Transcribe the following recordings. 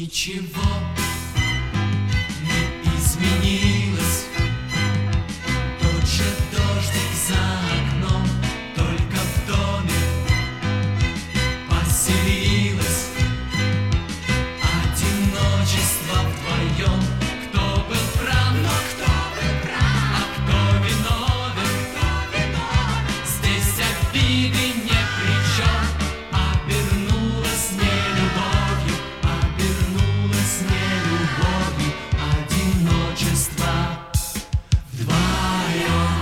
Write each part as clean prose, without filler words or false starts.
Ничего не изменилось, тот же дождик за окном, только в доме поселилось одиночество вдвоем. Кто был прав, а кто виновен, здесь обиды не при чем. Обернулась нелюбовью, одиночество вдвоем.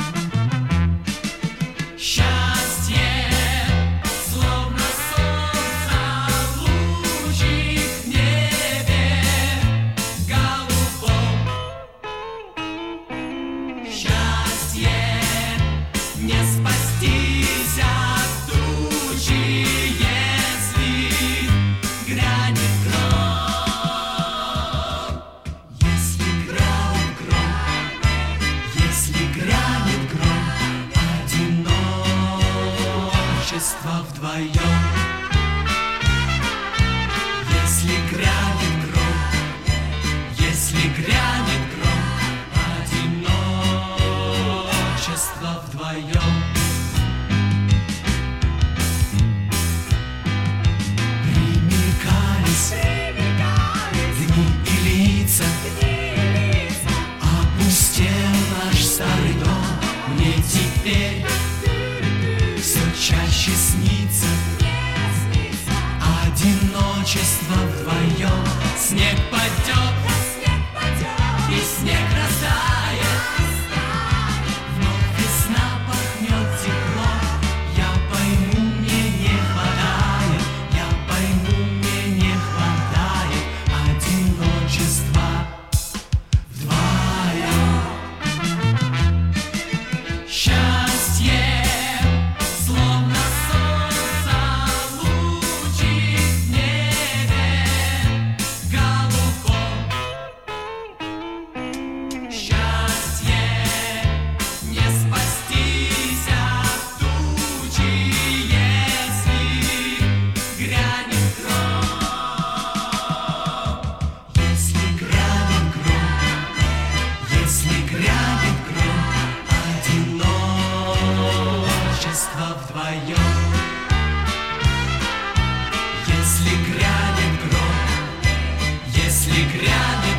Счастье, словно солнце, лучик в небе голубом. Счастье, не спастись от тучи, если грянет гром. Одиночество вдвоем. Если грянет гром, одиночество вдвоем. Примелькались дни и лица, опустел наш старый дом. Мне теперь все чаще снится одиночество вдвоем. Снег падет, и снег растает, вновь весна пахнет тепло. Я пойму, мне не хватает, мне не хватает одиночества вдвоем. Счастье, словно солнце, лучик в небе голубом. Счастье, не спастись от тучи, если грянет гром. Если грянет гром, одиночество вдвоем. Если грянет гром,